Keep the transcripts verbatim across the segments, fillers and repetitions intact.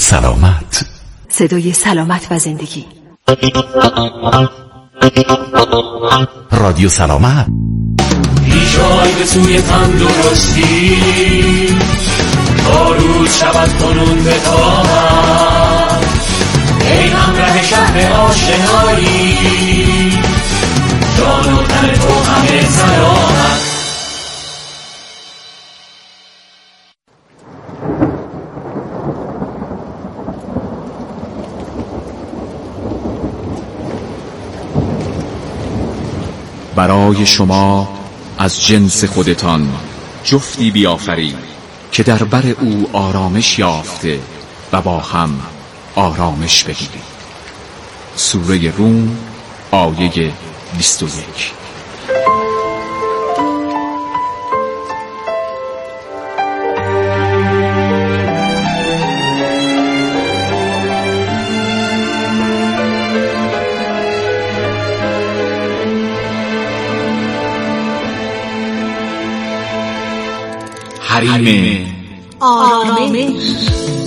سلامت. صدای سلامت و زندگی. رادیو سلامت. پیشای به سوی تندرستی، تا روز شود کنون به طاقت، ای همراه شهر آشنایی، جان و تن تو همه سلامت. برای شما از جنس خودتان جفتی بیافرید که در بر او آرامش یافته و با هم آرامش بگیرید. سوره روم آیه بیست و یک. حریم آرامش.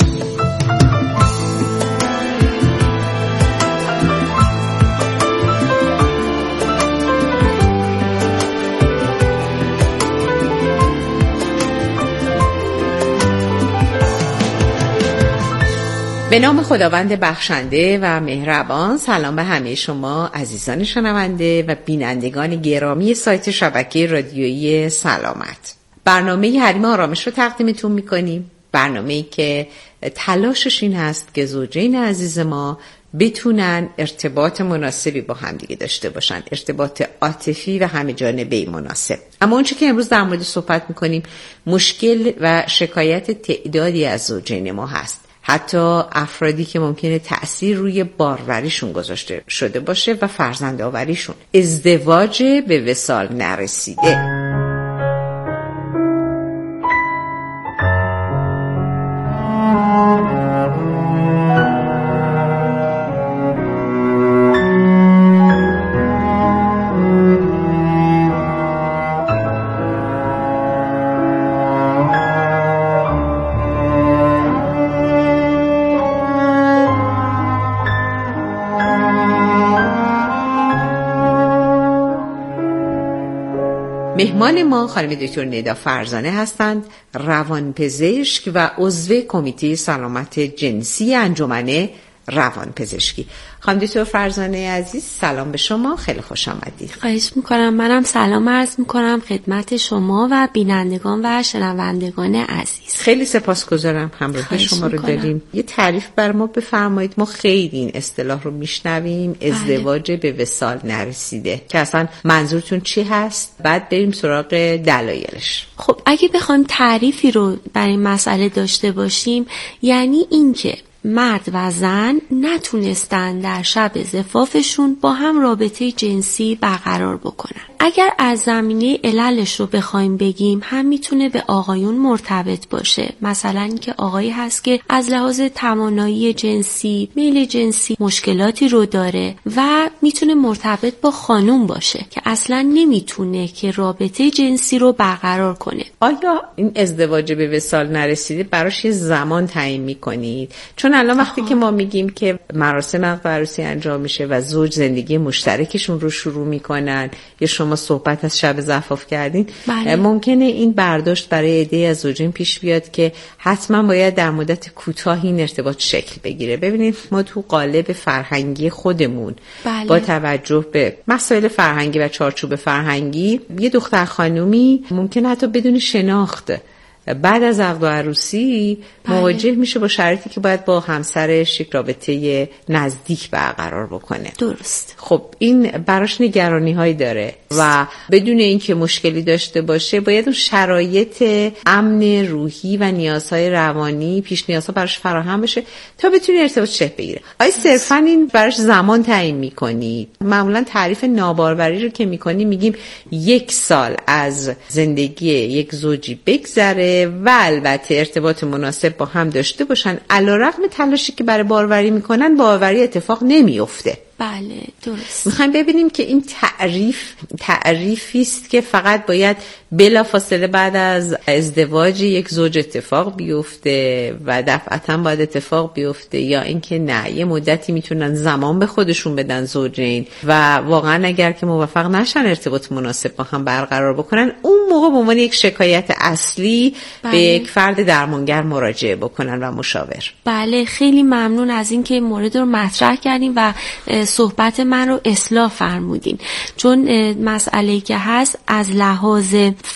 به نام خداوند بخشنده و مهربان. سلام به همه شما عزیزان شنونده و بینندگان گرامی سایت شبکه رادیویی سلامت. برنامه حریم آرامش رو تقدیمتون میکنیم. برنامه‌ای که تلاشش این هست که زوجین عزیز ما بتونن ارتباط مناسبی با همدیگه داشته باشن، ارتباط عاطفی و همه جانبه‌ای مناسب. اما اون چی که امروز در مورد صحبت میکنیم مشکل و شکایت تعدادی از زوجین ما هست، حتی افرادی که ممکنه تأثیر روی باروریشون گذاشته شده باشه و فرزند آوریشون. ازدواج به وصال نرسیده. مهمان ما خانم دکتر ندا فرزانه هستند، روانپزشک و عضو کمیته سلامت جنسی انجمن روانپزشکی. خانم دکتر فرزانه عزیز، سلام به شما، خیلی خوش آمدید. خواهش میکنم. منم سلام عرض میکنم خدمت شما و بینندگان و شنوندگان عزیز. خیلی سپاسگزارم همراه شما رو داریم. یه تعریف بر ما بفرمایید. ما خیلی این اصطلاح رو میشنویم، ازدواج به وصال نرسیده، که اصلا منظورتون چی هست؟ بعد بریم سراغ دلایلش. خب اگه بخوایم تعریفی رو برای این مسئله داشته باشیم، یعنی این که مرد و زن نتونستن در شب زفافشون با هم رابطه جنسی برقرار بکنن. اگر از زمینه عللش رو بخوایم بگیم، هم میتونه به آقایون مرتبط باشه. مثلا اینکه آقایی هست که از لحاظ توانایی جنسی، میل جنسی مشکلاتی رو داره، و میتونه مرتبط با خانوم باشه که اصلا نمیتونه که رابطه جنسی رو برقرار کنه. آیا این ازدواج به وصال نرسیده براش یه زمان تعیین میکنید؟ چون الان وقتی آها. که ما میگیم که مراسم عقد و عروسی انجام میشه و زوج زندگی مشترکشون رو شروع میکنن، یا شما صحبت از شب زفاف کردین، بله. ممکنه این برداشت برای عده‌ای از زوجین پیش بیاد که حتما باید در مدت کوتاهی این ارتباط شکل بگیره. ببینید ما تو قالب فرهنگی خودمون، بله. با توجه به مسائل فرهنگی و چارچوب فرهنگی، یه دختر خانومی ممکنه حتی بدون شناخت بعد از عقد و عروسی بله. مواجه میشه با شرایطی که باید با همسرش یک رابطه نزدیک برقرار بکنه. درست. خب این براش نگرانی هایی داره و بدون اینکه مشکلی داشته باشه باید اون شرایط امن روحی و نیازهای روانی، پیش نیازها براش فراهم بشه تا بتونه ارتباط شکل بگیره. آیا صرفا این براش زمان تعیین میکنید؟ معمولا تعریف ناباروری رو که میکنیم میگیم یک سال از زندگی یک زوجی بگذره و البته ارتباط مناسب با هم داشته باشن، علیرغم تلاشی که برای باروری میکنن باروری اتفاق نمیفته. بله درست. میخوایم ببینیم که این تعریف تعریفی است که فقط باید بلافاصله بعد از ازدواج یک زوج اتفاق بیفته و دفعتاً باید اتفاق بیفته، یا اینکه نه یه مدتی میتونن زمان به خودشون بدن زوجین و واقعا اگر که موفق نشن ارتباط مناسب با هم برقرار بکنن، اون موقع به عنوان یک شکایت اصلی بله. به یک فرد درمانگر مراجعه بکنن و مشاور. بله خیلی ممنون از این که مورد رو مطرح کردین و صحبت من رو اصلاح فرمودین، چون مسئله‌ای که هست از لحاظ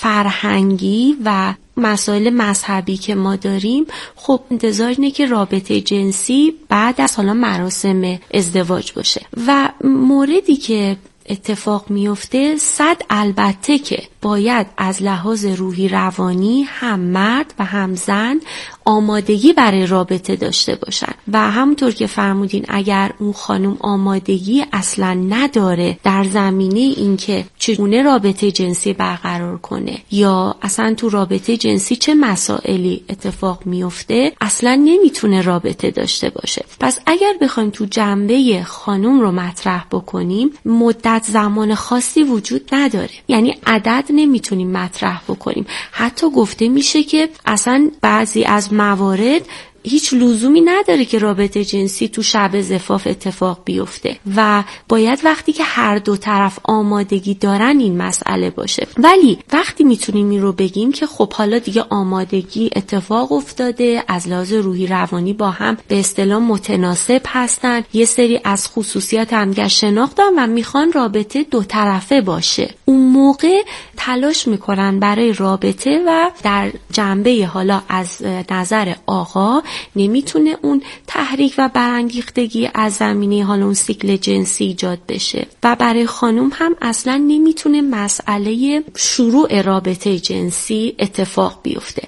فرهنگی و مسائل مذهبی که ما داریم، خب انتظار اینه که رابطه جنسی بعد از حالا مراسم ازدواج باشه و موردی که اتفاق میفته صد البته که باید از لحاظ روحی روانی هم مرد و هم زن آمادگی برای رابطه داشته باشن و همونطور که فرمودین اگر اون خانم آمادگی اصلا نداره در زمینه اینکه چگونه رابطه جنسی برقرار کنه یا اصلا تو رابطه جنسی چه مسائلی اتفاق میفته، اصلا نمیتونه رابطه داشته باشه. پس اگر بخوایم تو جنبه خانم رو مطرح بکنیم، مدت زمان خاصی وجود نداره، یعنی عدد نمیتونیم مطرح بکنیم. حتی گفته میشه که اصلا بعضی از موارد هیچ لزومی نداره که رابطه جنسی تو شب زفاف اتفاق بیفته و باید وقتی که هر دو طرف آمادگی دارن این مسئله باشه. ولی وقتی میتونیم این رو بگیم که خب حالا دیگه آمادگی اتفاق افتاده، از لحاظ روحی روانی با هم به اصطلاح متناسب هستن، یه سری از خصوصیات همدیگر شناختن و میخوان رابطه دو طرفه باشه، اون موقع تلاش میکنن برای رابطه و در جنبه حالا از نظر آقا نمیتونه اون تحریک و برانگیختگی از زمینه حالا اون سیکل جنسی ایجاد بشه و برای خانم هم اصلا نمیتونه مسئله شروع رابطه جنسی اتفاق بیفته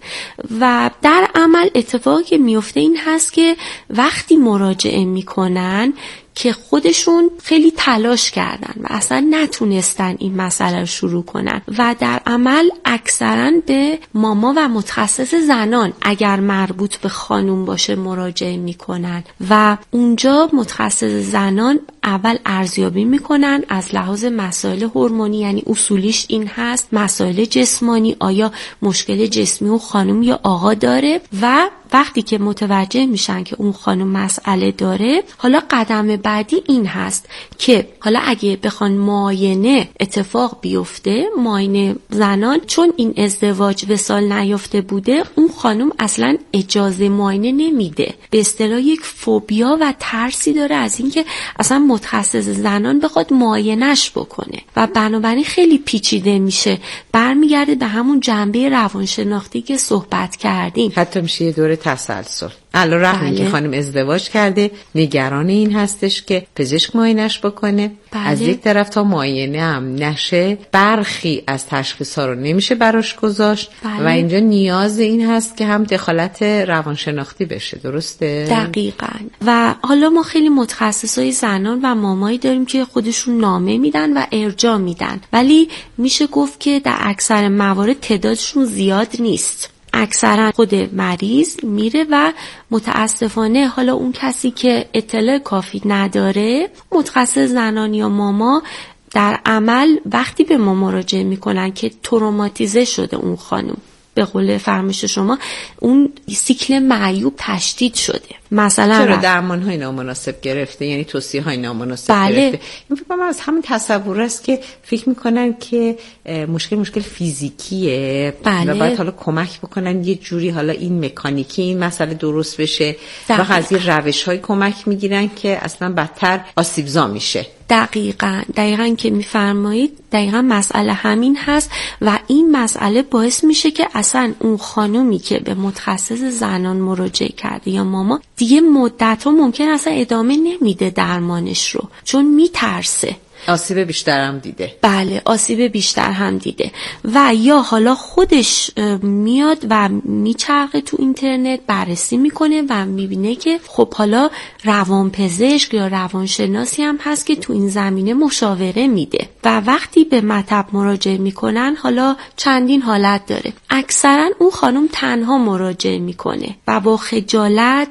و در عمل اتفاقی که میفته این هست که وقتی مراجعه میکنن که خودشون خیلی تلاش کردن و اصلا نتونستن این مسئله رو شروع کنن و در عمل اکثرا به ماما و متخصص زنان اگر مربوط به خانوم باشه مراجعه میکنن و اونجا متخصص زنان اول ارزیابی میکنن از لحاظ مسائل هورمونی، یعنی اصولیش این هست مسائل جسمانی، آیا مشکل جسمی اون خانوم یا آقا داره و وقتی که متوجه میشن که اون خانم مسئله داره، حالا قدم بعدی این هست که حالا اگه بخوان معاینه اتفاق بیفته، معاینه زنان، چون این ازدواج وصال نیافته بوده، اون خانم اصلا اجازه معاینه نمیده، به اصطلاح یک فوبیا و ترسی داره از اینکه اصلا متخصص زنان بخواد معاینش بکنه و بنابراین خیلی پیچیده میشه، برمیگرده به همون جنبه روانشناختی که صحبت کردیم، حتی میشه یه دوره تسلسل. الان رحمی بله. که خانم ازدواج کرده نگران این هستش که پزشک معاینش بکنه، بله. از یک طرف تا معاینه هم نشه برخی از تشخیص‌ها رو نمیشه براش گذاشت، بله. و اینجا نیاز این هست که هم دخالت روانشناختی بشه. درسته؟ دقیقاً. و حالا ما خیلی متخصصای زنان و مامایی داریم که خودشون نامه میدن و ارجاع میدن، ولی میشه گفت که در اکثر موارد تعدادشون زیاد نیست. اکثرا خود مریض میره و متاسفانه حالا اون کسی که اطلاع کافی نداره، متخصص زنان یا ماما، در عمل وقتی به ما مراجعه میکنن که تروماتیزه شده اون خانم، به قول فرمایش شما اون سیکل معیوب تشدید شده، مثلا چرا درمان‌های نامناسب گرفته، یعنی توصیه‌های نامناسب بله. گرفته. این فکر کنم از همین تصور است که فکر میکنن که مشکل مشکل فیزیکیه، بله. و باید حالا کمک بکنن یه جوری حالا این مکانیکی این مسئله درست بشه و از یه روش‌های کمک میگیرن که اصلا بدتر آسیبزا میشه. دقیقاً دقیقاً که میفرمایید دقیقاً مسئله همین هست و این مسئله باعث میشه که اصلا اون خانومی که به متخصص زنان مراجعه کرده یا ماما دیگه مدت‌ها ممکن اصلا ادامه نمیده درمانش رو، چون میترسه آسیب بیشتر هم دیده. بله آسیب بیشتر هم دیده و یا حالا خودش میاد و میچرخه تو اینترنت بررسی میکنه و میبینه که خب حالا روانپزشک یا روانشناسی هم هست که تو این زمینه مشاوره میده و وقتی به مطب مراجعه میکنن حالا چندین حالت داره. اکثرا اون خانم تنها مراجعه میکنه و با خجالت،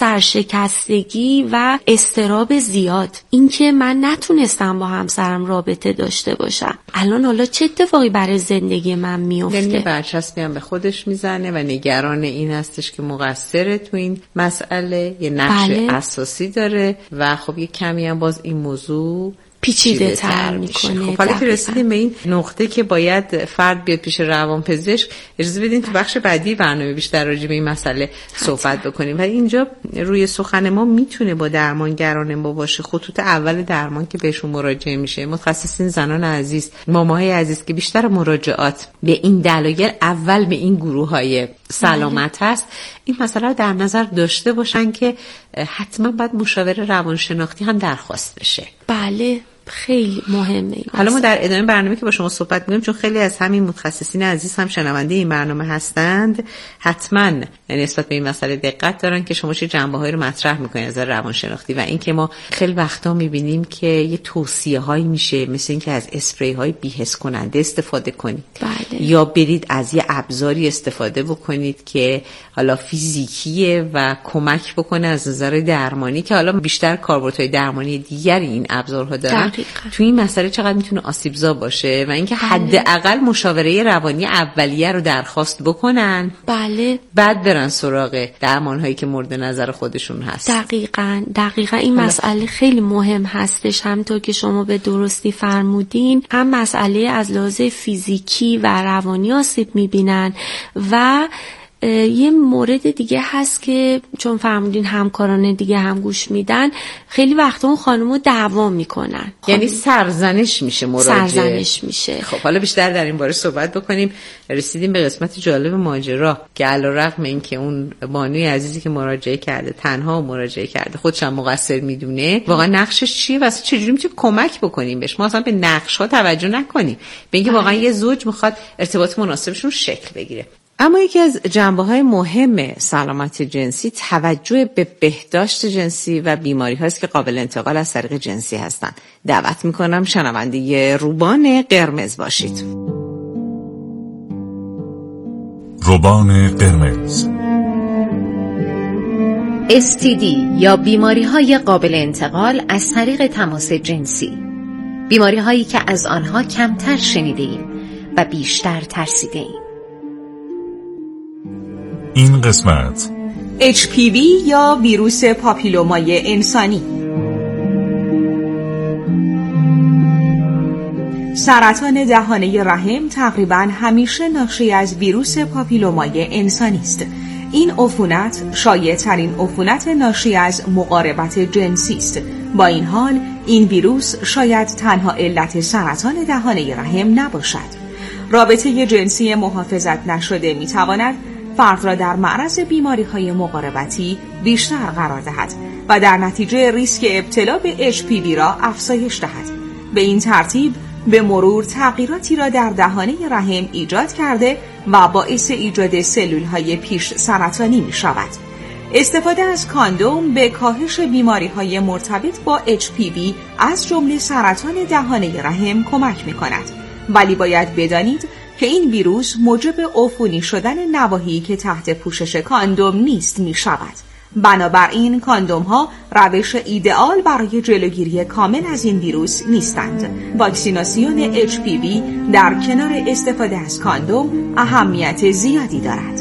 سرشکستگی و اضطراب زیاد، اینکه من نتونستم با همسرم رابطه داشته باشم، الان حالا چه اتفاقی برای زندگی من میفته. یعنی برچسبی هم به خودش میزنه و نگران این هستش که مقصره تو این مسئله، یه نقش بله. اساسی داره و خب یه کمی هم باز این موضوع پیچیده تر میکنه. خب حالا که رسیدیم به این نقطه که باید فرد بیاد پیش روانپزشک، اجازه بدین تو بخش بعدی برنامه بیشتر راجع به این مسئله صحبت بکنیم. و اینجا روی سخن ما میتونه با درمانگران ما باشه. خطوط اول درمان که بهشون مراجعه میشه، متخصصین زنان عزیز، ماماهای عزیز که بیشتر مراجعات به این دلایل اول به این گروه‌های سلامت هست، این مسئله رو در نظر داشته باشن که حتما باید مشاور روانشناختی هم درخواست بشه. بله خیلی مهمه. حالا ما در ادامه برنامه که با شما صحبت می‌کنیم، چون خیلی از همین متخصصین عزیز هم شنونده این برنامه هستند، حتما نسبت به این مسئله دقت دارن که شما چه جنبه‌هایی رو مطرح می‌کنید از روانشناختی و اینکه ما خیلی وقتا می‌بینیم که یه توصیه‌هایی میشه، مثل اینکه از اسپری‌های بی‌حس کننده استفاده کنید. بله. یا برید از یه ابزاری استفاده بکنید که حالا فیزیکیه و کمک بکنه از نظر درمانی، که حالا بیشتر کاربردهای درمانی دیگری این ابزارها دارن. تو این مسئله چقدر میتونه آسیبزا باشه و اینکه حداقل مشاوره روانی اولیه رو درخواست بکنن. بله. بعد برن سراغ درمان‌هایی که مورد نظر خودشون هست. دقیقاً دقیقاً این مسئله خیلی مهم هستش. همونطور که شما به درستی فرمودین، هم مسئله از لحاظ فیزیکی و روانی آسیب میبینن و یه مورد دیگه هست که چون فرمودین همکاران دیگه هم گوش میدن، خیلی وقتا اون خانمو دعوا میکنن، یعنی سرزنش میشه، مراجعه سرزنش میشه. خب حالا بیشتر در این باره صحبت بکنیم. رسیدیم به قسمت جالب ماجرا که علیرغم اینکه اون بانوی عزیزی که مراجعه کرده تنها مراجعه کرده، خودش هم مقصر میدونه، واقعا نقشش چیه و اصلا چجوری میتونه کمک بکنیم بهش. ما اصلا به نقش ها توجه نکنیم، به اینکه واقعا یه زوج میخواد ارتباط مناسبشون شکل بگیره. اما یکی از جنبه‌های مهم سلامت جنسی توجه به بهداشت جنسی و بیماری‌هایی است که قابل انتقال از طریق جنسی هستند. دعوت می‌کنم شنونده روبان قرمز باشید. روبان قرمز. اس تی دی یا بیماری‌های قابل انتقال از طریق تماس جنسی، بیماری‌هایی که از آنها کمتر شنیده‌ایم و بیشتر ترسیده‌ایم. این قسمت اچ پی وی یا ویروس پاپیلومای انسانی. سرطان دهانه رحم تقریباً همیشه ناشی از ویروس پاپیلومای انسانی است. این عفونت شایع‌ترین عفونت ناشی از مقاربت جنسی است. با این حال این ویروس شاید تنها علت سرطان دهانه رحم نباشد. رابطه جنسی محافظت نشده می‌تواند فرد را در معرض بیماری‌های مقاربتی بیشتر قرار دهد و در نتیجه ریسک ابتلا به اچ پی وی را افزایش دهد. به این ترتیب به مرور تغییراتی را در دهانه رحم ایجاد کرده و باعث ایجاد سلول‌های پیش سرطانی می‌شود. استفاده از کاندوم به کاهش بیماری‌های مرتبط با اچ پی وی از جمله سرطان دهانه رحم کمک می‌کند. ولی باید بدانید که این ویروس موجب عفونی شدن نواحی که تحت پوشش کاندوم نیست می شود. بنابراین کاندوم ها روش ایدئال برای جلوگیری کامل از این ویروس نیستند. واکسیناسیون اچ پی وی در کنار استفاده از کاندوم اهمیت زیادی دارد.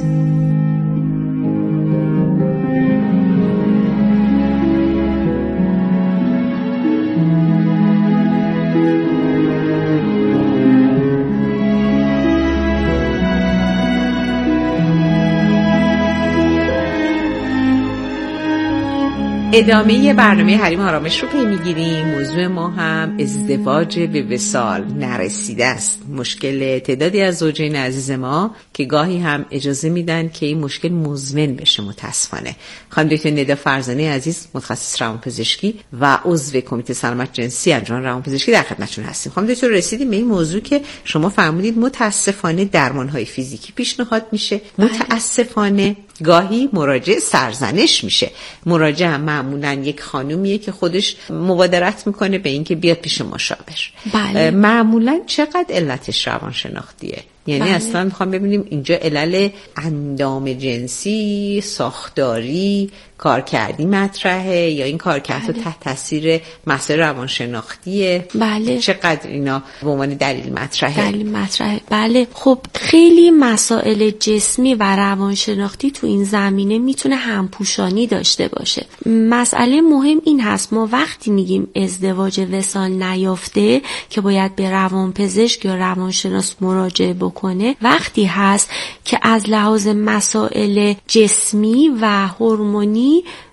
ادامه برنامه حریم آرامش رو پی میگیریم. موضوع ما هم ازدواج به وصال نرسیده است. مشکل تعدادی از زوجین عزیز ما که گاهی هم اجازه میدن که این مشکل مزمن بشه. متاسفانه خانم دکتر ندا فرزانه عزیز، متخصص روانپزشکی و عضو کمیته سلامت جنسی انجمن روانپزشکی، در خدمتتون هستیم. خانم دکتر رسیدیم به این موضوع که شما فرمودید متاسفانه درمان‌های فیزیکی پیشنهاد میشه، متاسفانه گاهی مراجع سرزنش میشه. مراجع هم معمولا یک خانومیه که خودش مبادرت میکنه به اینکه بیاد پیش مشاور. بله. معمولا چقدر علتش روانشناختیه؟ یعنی بله. اصلا میخوام ببینیم اینجا علل اندام جنسی، ساختاری، کارکردی مطرحه یا این کارکرد بله. تحت تاثیر مسائل روانشناختیه؟ بله. چقدر اینا به عنوان دلیل مطرحه؟ دلیل مطرحه. بله. خب خیلی مسائل جسمی و روانشناختی تو این زمینه میتونه همپوشانی داشته باشه. مسئله مهم این هست ما وقتی میگیم ازدواج وصال نیافته که باید به روانپزشک یا روانشناس مراجعه بکنه، وقتی هست که از لحاظ مسائل جسمی و هورمونی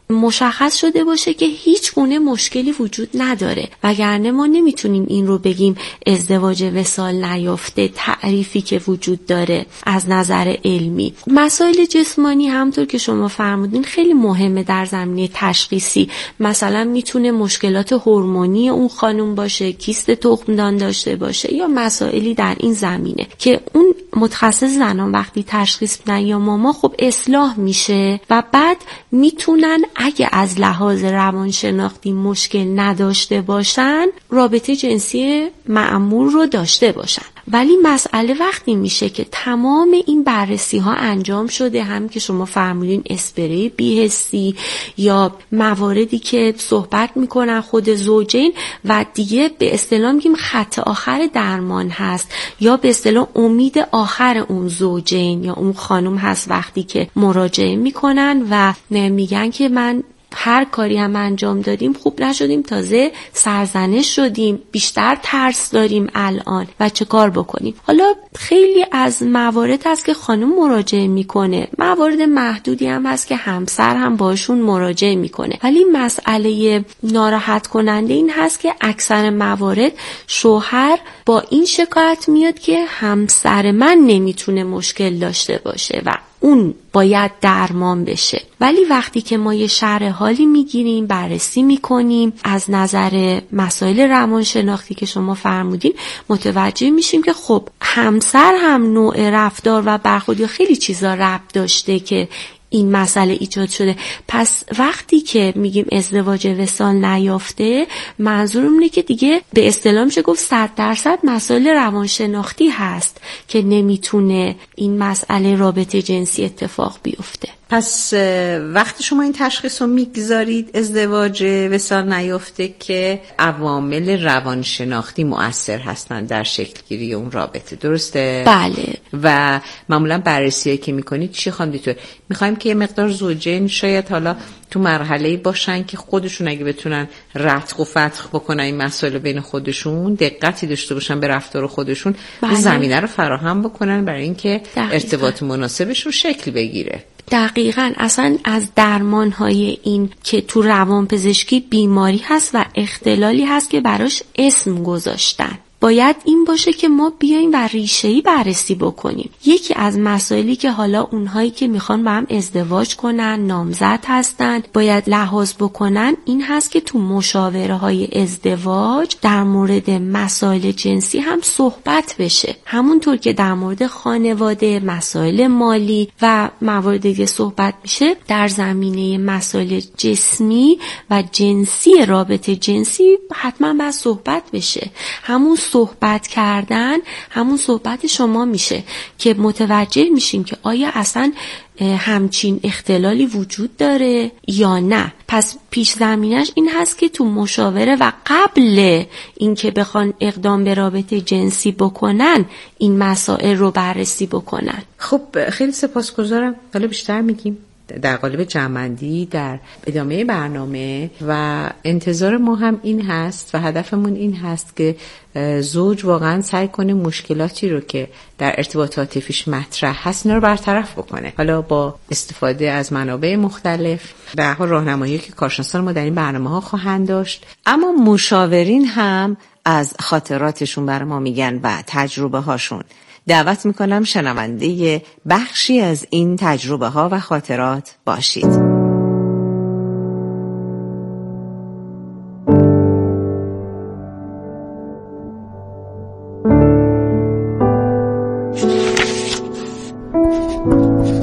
مشخص شده باشه که هیچ گونه مشکلی وجود نداره، وگرنه ما نمیتونیم این رو بگیم ازدواج وصال نیافته. تعریفی که وجود داره از نظر علمی، مسائل جسمانی همطور که شما فرمودین خیلی مهمه در زمینه تشخیصی. مثلا میتونه مشکلات هورمونی اون خانم باشه، کیست تخمدان داشته باشه یا مسائلی در این زمینه که اون متخصص زنان وقتی تشخیص میدن یا ماما خب اصلاح میشه و بعد میتونن اگه از لحاظ روانشناختی مشکل نداشته باشن رابطه جنسی معمول رو داشته باشن. ولی مسئله وقتی میشه که تمام این بررسی ها انجام شده، هم که شما فرمودین اسپری بی‌حسی یا مواردی که صحبت میکنن خود زوجین و دیگه به اصطلاح میگیم خط آخر درمان هست یا به اصطلاح امید آخر اون زوجین یا اون خانم هست وقتی که مراجعه میکنن و میگن که من هر کاری هم انجام دادیم خوب نشدیم، تازه سرزنش شدیم، بیشتر ترس داریم الان و چه کار بکنیم. حالا خیلی از موارد هست که خانم مراجعه میکنه، موارد محدودی هم هست که همسر هم باشون مراجعه میکنه، ولی مسئله ناراحت کننده این هست که اکثر موارد شوهر با این شکایت میاد که همسر من نمیتونه مشکل داشته باشه و اون باید درمان بشه. ولی وقتی که ما یه شرح حالی میگیریم، بررسی میکنیم از نظر مسائل روانشناختی که شما فرمودین، متوجه میشیم که خب همسر هم نوع رفتار و برخورد خیلی چیزا ربط داشته که این مسئله ایجاد شده. پس وقتی که میگیم ازدواج وصال نیافته، منظورم اینه که دیگه به اصطلاح میشه گفت صد درصد مسائل روانشناختی هست که نمیتونه این مسئله رابطه جنسی اتفاق بیفته. پس وقتی شما این تشخیص رو میگذارید ازدواج وصال نیافته که عوامل روانشناختی مؤثر هستن در شکل گیری اون رابطه، درسته؟ بله. و معمولا بررسیایی که میکنید چی خواهم دیتون؟ میخوایم که یه مقدار زوجین شاید حالا تو مرحله‌ای باشن که خودشون اگه بتونن رتق و فتق بکنن این مسائل بین خودشون، دقتی داشته باشن به رفتار خودشون، بله. زمینه رو فراهم بکنن برای اینکه ارتباط مناسبشون شکل بگیره. دقیقاً. اصلا از درمان‌های این که تو روانپزشکی بیماری هست و اختلالی هست که براش اسم گذاشتن. باید این باشه که ما بیایم و ریشه‌ای بررسی بکنیم. یکی از مسائلی که حالا اونهایی که میخوان با هم ازدواج کنن، نامزد هستن، باید لحاظ بکنن این هست که تو مشاوره های ازدواج در مورد مسائل جنسی هم صحبت بشه. همونطور که در مورد خانواده، مسائل مالی و مواردی که صحبت میشه، در زمینه مسائل جسمی و جنسی رابطه جنسی حتما باید صحبت بشه. همون صحبت کردن همون صحبت شما میشه که متوجه میشیم که آیا اصلا همچین اختلالی وجود داره یا نه. پس پیش زمینش این هست که تو مشاوره و قبل اینکه بخوان اقدام به رابطه جنسی بکنن این مسائل رو بررسی بکنن. خب خیلی سپاسگزارم. حالا بیشتر میگیم در قالب جمع‌بندی در ادامه برنامه و انتظار ما هم این هست و هدفمون این هست که زوج واقعا سعی کنه مشکلاتی رو که در ارتباط عاطفیش مطرح هست اینا رو برطرف بکنه، حالا با استفاده از منابع مختلف. در حال راهنمایی که کارشناسان ما در این برنامه‌ها خواهند داشت، اما مشاورین هم از خاطراتشون برای ما میگن و تجربه هاشون. دعوت میکنم شنونده بخشی از این تجربه ها و خاطرات باشید.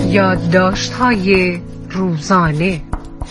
یادداشت‌های روزانه.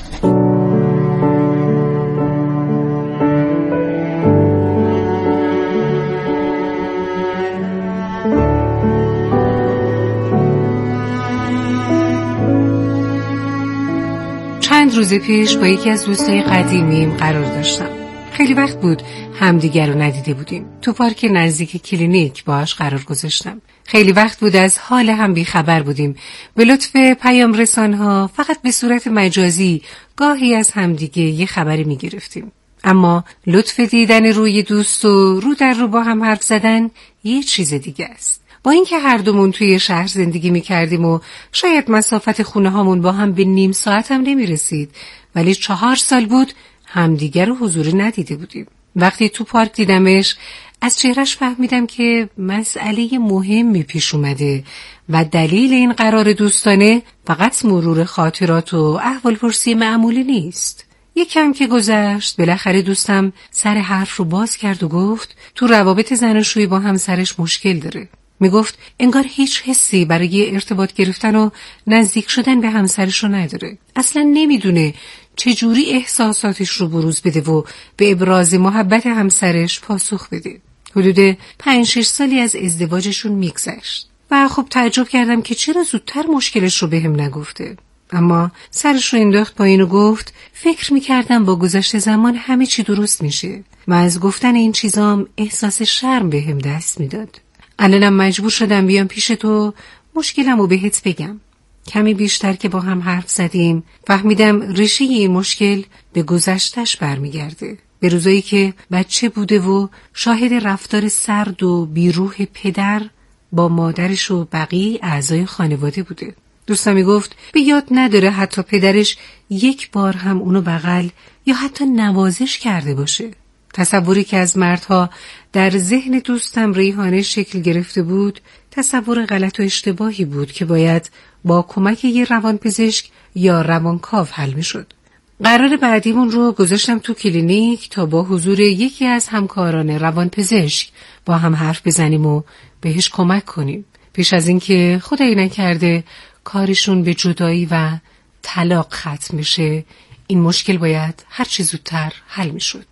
چند روز پیش با یکی از دوستای قدیمیم قرار داشتم. خیلی وقت بود همدیگر رو ندیده بودیم. تو پارک نزدیک کلینیک باهاش قرار گذاشتم. خیلی وقت بود از حال هم بیخبر بودیم. به لطف پیام رسان‌ها فقط به صورت مجازی گاهی از همدیگه یه خبری می‌گرفتیم. اما لطف دیدن روی دوست و رو در رو با هم حرف زدن یه چیز دیگه است. با اینکه هر دومون توی شهر زندگی می‌کردیم و شاید مسافت خونه هامون با هم به نیم ساعت هم نمی‌رسید، ولی چهار سال بود همدیگر رو حضوری ندیده بودیم. وقتی تو پارک دیدمش از چهرش فهمیدم که مسئله مهمی پیش اومده و دلیل این قرار دوستانه فقط مرور خاطرات و احوالپرسی معمولی نیست. یک کم که گذشت بالاخره دوستم سر حرف رو باز کرد و گفت تو روابط زناشویی با همسرش مشکل داره. میگفت انگار هیچ حسی برای ارتباط گرفتن و نزدیک شدن به همسرش رو نداره. اصلا نمیدونه چجوری احساساتش رو بروز بده و به ابراز محبت همسرش پاسخ بده. حدود پنج شش سالی از ازدواجشون میگذشت و خب تعجب کردم که چرا زودتر مشکلش رو بهم نگفته. اما سرش رو انداخت پایین و گفت فکر میکردم با گذشت زمان همه چی درست میشه و از گفتن این چیزام احساس شرم بهم دست میداد. الانم مجبور شدم بیام پیش تو مشکلمو بهت بگم. کمی بیشتر که با هم حرف زدیم فهمیدم ریشه این مشکل به گذشتش برمیگرده، به روزایی که بچه بوده و شاهد رفتار سرد و بیروح پدر با مادرش و بقیه اعضای خانواده بوده. دوستم میگفت به یاد نداره حتی پدرش یک بار هم اونو بغل یا حتی نوازش کرده باشه. تصوری که از مردها در ذهن دوستم ریحانه شکل گرفته بود تصور غلط و اشتباهی بود که باید با کمک یه روانپزشک یا روانکاو حل می شد. قرار بعدیمون رو گذاشتم تو کلینیک تا با حضور یکی از همکاران روانپزشک با هم حرف بزنیم و بهش کمک کنیم پیش از اینکه خدایی نکرده کارشون به جدایی و طلاق ختم بشه. این مشکل باید هر چه زودتر حل می شد.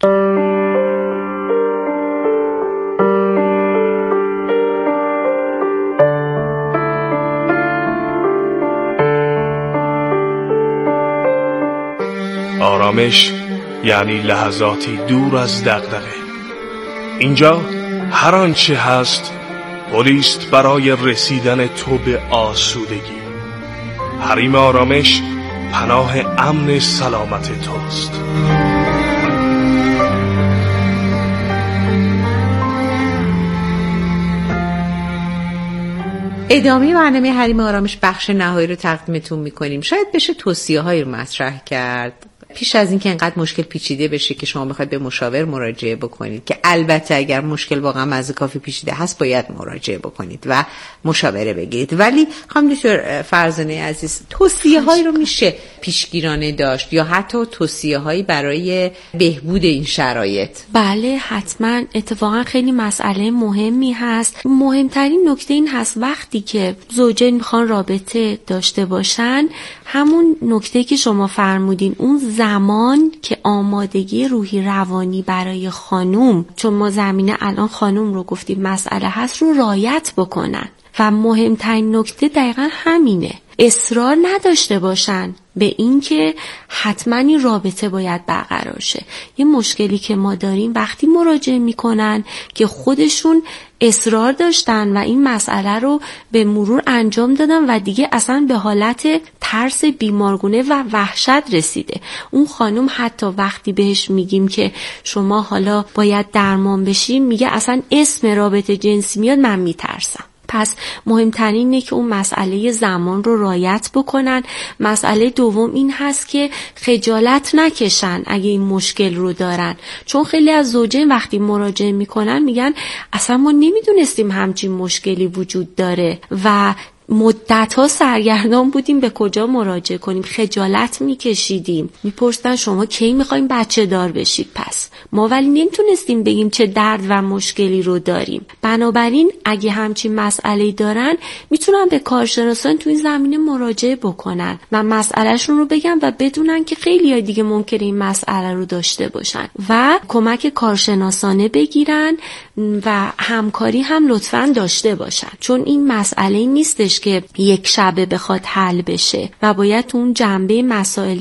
آرامش یعنی لحظاتی دور از دغدغه. اینجا هر آنچه هست پلیست برای رسیدن تو به آسودگی. حریم آرامش پناه امن سلامت توست. ادامه برنامه حریم آرامش بخش نهایی رو تقدیمتون میکنیم. شاید بشه توصیه هایی رو مطرح کرد پیش از این که انقدر مشکل پیچیده بشه که شما بخواید به مشاور مراجعه بکنید، که البته اگر مشکل واقعا مزه کافی پیچیده هست باید مراجعه بکنید و مشاوره بگیرید. ولی خانم دکتر فرزانه عزیز، توصیه هایی رو میشه پیشگیرانه داشت یا حتی توصیه هایی برای بهبود این شرایط؟ بله حتما، اتفاقا خیلی مسئله مهمی هست. مهمترین نکته این هست وقتی که زوجین میخوان رابطه داشته باشن، همون نکته که شما فرمودین، اون زمان که آمادگی روحی روانی برای خانوم، چون ما زمینه الان خانوم رو گفتیم مسئله هست، رو رعایت بکنن. و مهمترین نکته دقیقا همینه، اصرار نداشته باشن به این که حتما این رابطه باید برقرار شه. یه مشکلی که ما داریم وقتی مراجعه میکنن که خودشون اصرار داشتن و این مسئله رو به مرور انجام دادن و دیگه اصلا به حالت ترس بیمارگونه و وحشت رسیده. اون خانم حتی وقتی بهش میگیم که شما حالا باید درمان بشیم، میگه اصلا اسم رابطه جنسی میاد من میترسم. پس مهمترین اینه که اون مسئله زمان رو رعایت بکنن. مسئله دوم این هست که خجالت نکشن اگه این مشکل رو دارن، چون خیلی از زوجین وقتی مراجعه میکنن میگن اصلا ما نمیدونستیم همچین مشکلی وجود داره و مدت‌ها سرگردان بودیم به کجا مراجعه کنیم، خجالت میکشیدیم، میپرسیدن شما کی میخوایم بچه دار بشید. پس ما ولی نمیتونستیم بگیم چه درد و مشکلی رو داریم. بنابراین اگه همچین مسئله‌ای دارن میتونن به کارشناسان تو این زمینه مراجعه بکنن و مسئلهشون رو بگن و بدونن که خیلی های دیگه ممکنه این مسئله رو داشته باشن و کمک کارشناسانه بگیرن و همکاری هم لطفاً داشته باشن، چون این مسئله نیستش که یک شبه بخواد حل بشه و باید تو اون جنبه مسائل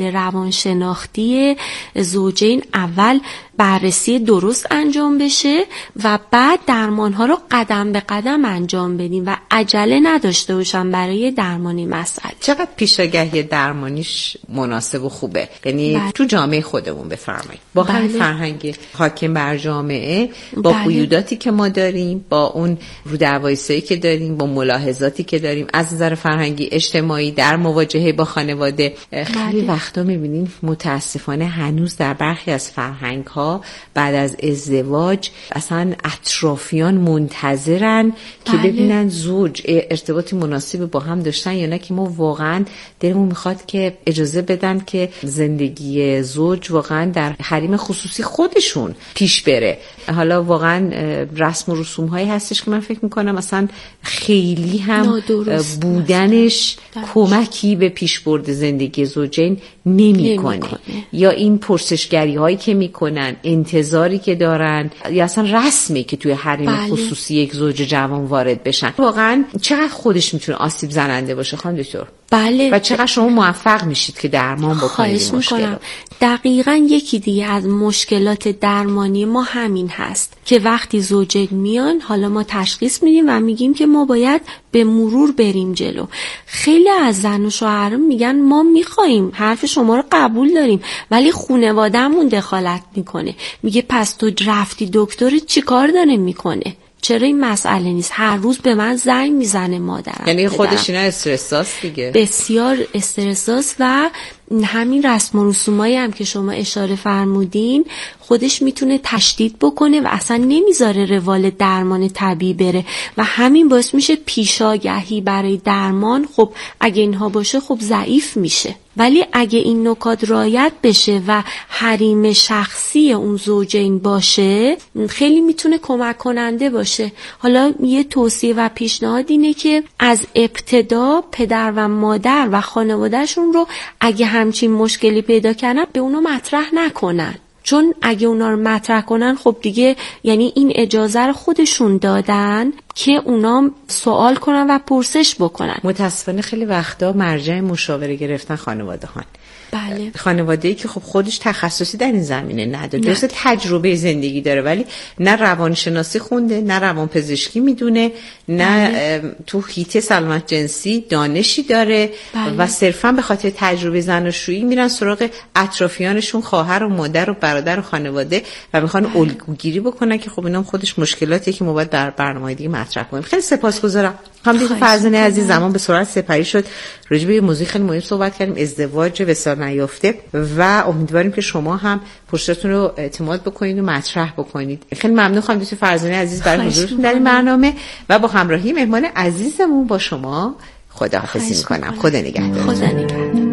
روانشناختی زوجین اول بررسی درست انجام بشه و بعد درمانها رو قدم به قدم انجام بدیم و عجله نداشته باشن برای درمانی مسئله. چقدر پیشاگهی درمانیش مناسب و خوبه؟ یعنی بله. تو جامعه خودمون بفرمایید با بله. همین فرهنگ حاکم بر جامعه، با بله. قیوداتی که ما داریم، با اون رو دروایسایی که داریم، با ملاحظاتی که داریم از نظر فرهنگی اجتماعی در مواجهه با خانواده، خیلی بله. وقتا می‌بینین متاسفانه هنوز در برخی از فرهنگ‌ها بعد از ازدواج اصلا اطرافیان منتظرن که بله. ببینن زوج ارتباطی مناسب با هم داشتن یا نه، که ما واقعا دلمون میخواد که اجازه بدن که زندگی زوج واقعا در حریم خصوصی خودشون پیش بره. حالا واقعا رسم و رسوم هایی هستش که من فکر میکنم اصلا خیلی هم نادرست. بودنش داشت. کمکی به پیشبرد زندگی زوجین نمیکنه، یا این پرسشگری هایی که میکنن، انتظاری که دارن، یا اصلا رسمی که توی حریم بله. خصوصی یک زوج جوان وارد بشن، واقعا چقدر خودش میتونه آسیب زننده باشه خانم دکتر؟ بله. و چقدر شما موفق میشید که درمان بکنید این مشکل؟ دقیقاً یکی دیگه از مشکلات درمانی ما همین هست که وقتی زوجین میان، حالا ما تشخیص میدیم و میگیم که ما باید به مرور بریم جلو. خیلی از زن و شوهران میگن ما میخوایم، حرف شما رو قبول داریم، ولی خانواده‌مون دخالت میکنه. میگه پس تو رفتی دکتر چی کار داره میکنه؟ چرا این مسئله نیست؟ هر روز به من زنگ میزنه مادرم. یعنی خودش اینا استرساست دیگه، بسیار استرساست. و همین رسم و رسومایی هم که شما اشاره فرمودین خودش میتونه تشدید بکنه و اصلا نمیذاره روال درمان طبیعی بره و همین باعث میشه پیشاگهی برای درمان خب اگه اینها باشه خب ضعیف میشه. ولی اگه این نکات رعایت بشه و حریم شخصی اون زوجین باشه خیلی میتونه کمک کننده باشه. حالا یه توصیه و پیشنهاد اینه که از ابتدا پدر و مادر و خانوادهشون رو اگه همچین مشکلی پیدا کردن به اونو مطرح نکنن، چون اگه اونا رو مطرح کنن خب دیگه یعنی این اجازه رو خودشون دادن که اونا سوال کنن و پرسش بکنن. متاسفانه خیلی وقتا مرجع مشاوره گرفتن خانواده هان. بله. خانواده‌ای که خب خودش تخصصی در این زمینه نداره، درسته تجربه زندگی داره ولی نه روانشناسی خونده، نه روانپزشکی میدونه، نه بله. تو حیطه سلامت جنسی دانشی داره بله. و صرفا به خاطر تجربه زناشویی میرن سراغ اطرافیانشون، خواهر و مادر و برادر و خانواده و میخوان بله. الگوگیری بکنن که خب اینا خودش مشکلاتیه که ما باید در برنامه دیگه مطرح کنیم. خیلی سپاسگزارم. خانم دکتر فرزانه عزیز، زمان به سرعت سپری شد. راجع به موضوع خیلی مهم صحبت کردیم، ازدواج وصال نیافته، و امیدواریم که شما هم پشتتون رو اعتماد بکنید و مطرح بکنید. خیلی ممنون خانم دکتر فرزانه عزیز برای حضورتون در این برنامه و با همراهی مهمان عزیزمون با شما خداحافظی می‌کنم. خدا نگهدار. خدا نگهدار.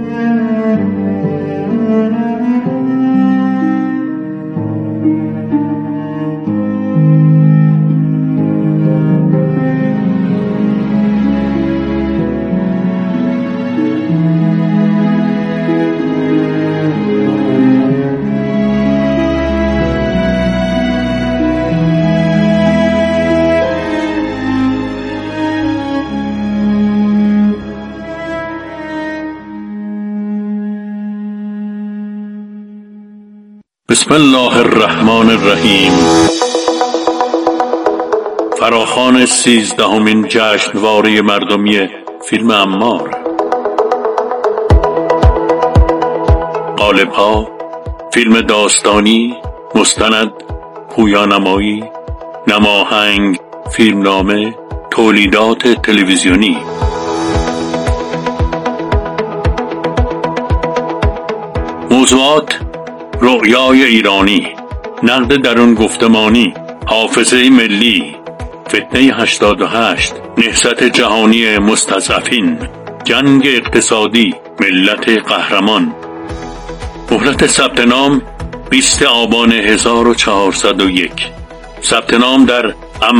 بسم الله الرحمن الرحیم. فراخوان سیزدهمین جشنواره مردمی فیلم عمار. قالب‌ها: فیلم داستانی، مستند، پویانمایی، نماهنگ، فیلمنامه، تولیدات تلویزیونی. موضوعات: رؤیای ایرانی، نقد درون گفتمانی، حافظه ملی، فتنه هشتاد و هشت، نهضت جهانی مستضعفین، جنگ اقتصادی، ملت قهرمان. مهلت ثبت نام بیست آبان هزار و چهارصد و یک. ثبت نام در